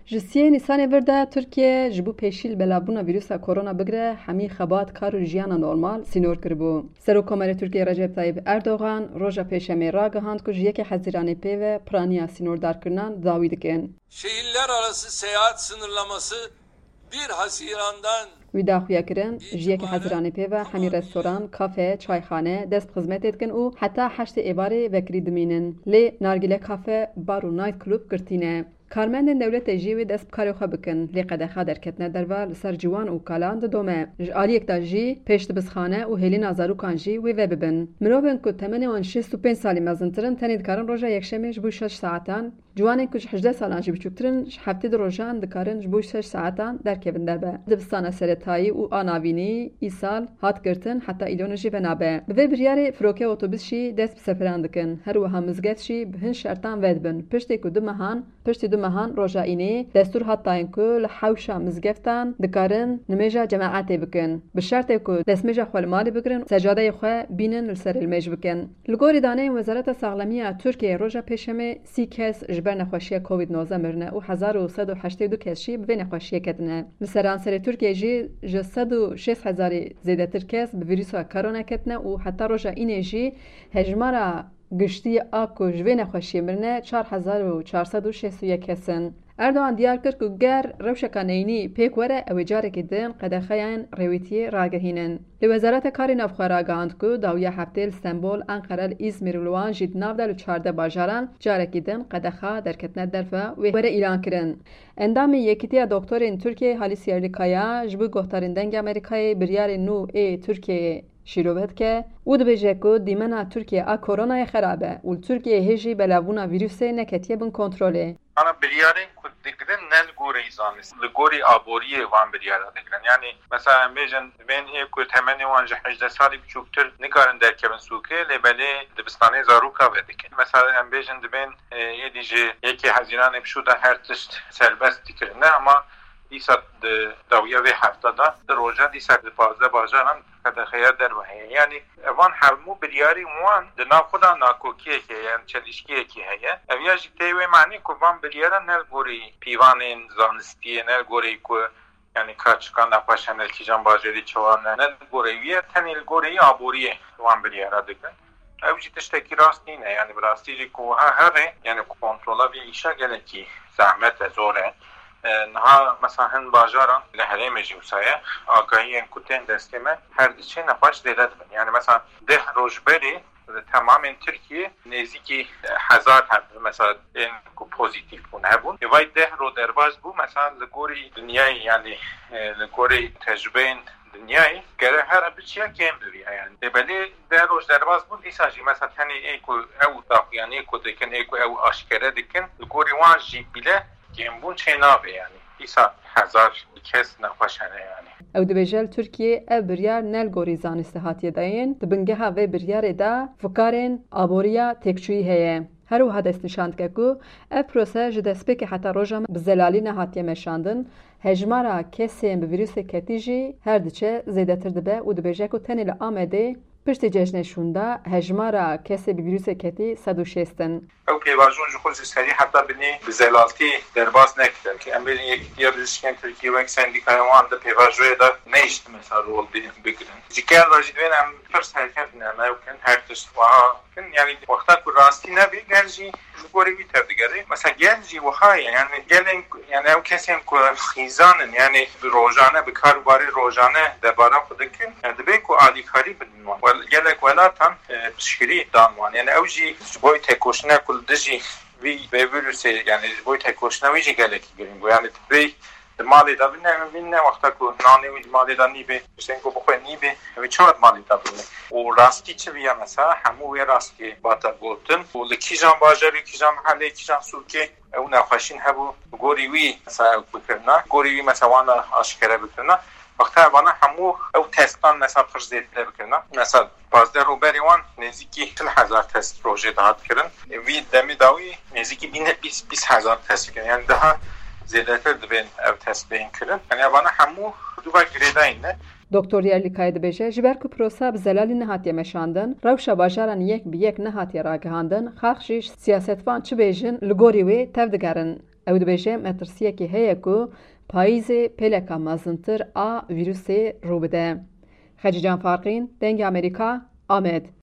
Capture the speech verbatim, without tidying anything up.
جسیه نیسان ورده ترکیه جبو پیشیل بلابونا ویروسا کرونا بگره همی خبات کار و جیانا نورمال سینور کربو. سروکومر ترکیه رجب طیب اردوغان روژا پیشمی را گهاند که یک حزیران پیو پرانیا سینور دار کرنان داوی دکن. Şehirler arası seyahat sınırlaması bir Haziran'dan ویدا خویا کرن جیه که حزرانی پیوه همی رستوران، کافه، چایخانه دست خدمت ادکن او حتی هشت ایواری وکری دمینن لی نارگیله کافه بار و نایت کلوب کرتینه. کارمندن دولت جیوی دست بکاری خواه بکن لی قدخا درکتنه دروا لسر جوان و کالان دومه. جالیک دا جی پیشت بسخانه و هلی نازارو کان جی وی وی ببن. مروبن که تمنی وان شست و پنج سالی مزنترن تنید کارن روژا یکشمیش بو شش ساعتان. جوانین که هجده سالان جی بچوکترن هفته در روژان دکارن بو شش ساعتان درکبن دربه. دبستان سرطایی و آناوینی ایسال هات گرتن حتی ایلون جی بنابه. به بریاری فروکه اتوبوس شی دست بسفران دکن. هر و هم مزگت شی بهن شرطان ودبن. پشتی که دو مهان پشتی دو مهان روژا اینی دستور حتاین که لحوشا مزگفتان دکارن نمیجا جماعتی بکن. به شرط که دستمیجا خوال مالی بگرن سجاده خواه بینن لسر المج بکن. لگوری دانه وزارت ساغلمی ترکیه روژا پیشمه سی کس جبر نخوشی کووید نوزده مرنه و هزار و صد و هشتاد و دو کس شی به نخوشی کدنه. لسران سر ترکیه جی جصد و شش هزار زیاده تر کس به ویروس کرونا کدنه و حتی روژا اینی جی هجمارا گشتی آکو جوی نخوشی مرنه چهار هزار و چهارصد و شصت و یک کسن. اردوان دیار کرد که گر روشکانینی پیک وره او جاره کدن قدخیان رویتی راگهینن. لوزارت کاری نفخواه راگاند که داویه هفته استانبول، انقره، ازمیر و لوان جید نافدل و چارده باجاران جاره کدن قدخا درکتنه درفه و وره ایران کرن. اندامی یکیتی دکترین ترکیه حالی سیرلیکایا جبو گفتارین دنگ امریکای بریار نو ای ترکیه شیروبت که او دبیجه که دیمنا ترکیه آ کرونا خرابه و ترکیه هجی بلاونا ویروس نکتیه بن کنترله. انا بریارین که دیگرن نل گوری زانست لگوری آبوری وان بریاره دیگرن یعنی مثلا بیجن بین ای که تمنی وان جه هجده سالی بچوکتر نکارن در کبن سوکه لبلی دبستانه زاروکا ودکن مثلا ام بیجن دبین یه دیجه یکی هزینان بشوده هر تشت سربست دیگرن اما دیسا داویه و هفته دا در روژه دیسا پازده باجاران کده خیار در وحیه یعنی وان همو بریاری وان دنا خدا ناکوکیه که یعنی چلیشکیه که هیه اویا جیته وی معنی که وان بریارا نل گوری پیوان زانستیه نل گوری که یعنی کچکان نپاشن نل کیجان باجری چوان نل گوری ویه تنیل گوری آبوریه وان بریارا دیگه او جیتش تکی راست نینه یعنی براستی جی که هره یعنی کنترولا وی ایشا گله کی زحمت زوره نها مثلا هن باجاران لحظه مجوسایه آگاهی این کتن دستمه هر دیچه نپاش دیدد بن یعنی مثلا ده روش بری تمام این ترکیه نزدیکی هزار هم مثلا این کو پوزیتیو بون هبون وای ده رو درباز بو مثلا لگوری دنیای یعنی لگوری تجربه دنیای گره هر بچیا کم بری یعنی ولی ده روش درباز بود ایساجی مثلا تنی ای کو او داخل یعنی کو دکن ای کو او آشکره دکن لگوری وان جی بیله گیمبون چه نابه یعنی ایسا هزار کس نخوشنه یعنی او دبیجل ترکیه او بریار نل گوری زانسته هاتیه داین دبنگه ها و بریار دا فکارین آبوریا تکچوی هیه هر و هدست نشاند که او پروسه جدسپه که حتی روژا بزلالی نهاتیه مشاندن هجمارا کسی به ویروس کتیجی هر دچه زیده تر دبه و دبیجه که تنیل آمده پشت جشنشونده هجمارا کسی به ویروس کتی صد و شستن. او پیواجون جو خود سری حتی بینی بزلالتی درباز نکردن که ام بینی یک دیار ریسکن ترکیه و یک سندیکای وان ده پیواجوی ده نیشت مثلا رول بگیرن. جیکر راجید بین ام فرس حرکت نمه و کن هر تشت و ها کن یعنی وقتا که راستی نبی گرجی گوری بیتر دیگری مثلا گرجی و های یعنی گلن یعنی او کسی هم که خیزانن یعنی روزانه به کار باری روزانه درباره خود کن دبی که عالی کاری بدنوان و گلک ولات هم بشکری دانوان یعنی اوجی جبوی تکوشنه کل دجی وی به ویروس یعنی جبوی تکوشنه ویجی گلکی گریم و یعنی تبی مالی دا بینه بینه وقتا که نانی وی مالی دا نیبه بشتن که بخواه نیبه وی چهار مالی دا بینه و راستی چه بیا مثلا همو وی راستی باتا گوتن و لکی جان باجاری کی جان محله کی جان سوکی او نخوشین هبو گوری وی مثلا بکرنا گوری وی مثلا وانا آشکره بکرنا وقتا وانا همو او تستان مثلا پرزیده بکرنا مثلا بازده رو بریوان نزدیکی چل هزار تست روژه دهات کرن وی دمی داوی نزدیکی بینه بیس بیس هزار تست کرن یعنی ده زیاده تر دبین او تست بین کرن یعنی وانا همو دو با گریده اینه دکتر یرلیکای دبیجه جبر که پروسه بزلالی نهاتیه مشاندن روشا باجاران یک به یک نهاتیه راگهاندن خاخشیش سیاستوان چه بیجن لگوری وی تفدگرن ew dibêje metirsiyekê heye ku payîzê pêleka mezintir a vîrusê rû bide. Xecî Can Farqîn, Dengê Amerîka, Amed.